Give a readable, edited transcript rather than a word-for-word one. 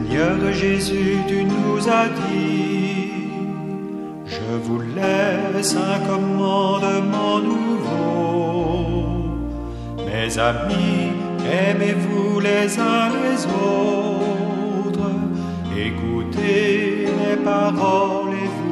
Seigneur Jésus, tu nous as dit, je vous laisse un commandement nouveau. Mes amis, aimez-vous les uns les autres, écoutez mes paroles et vous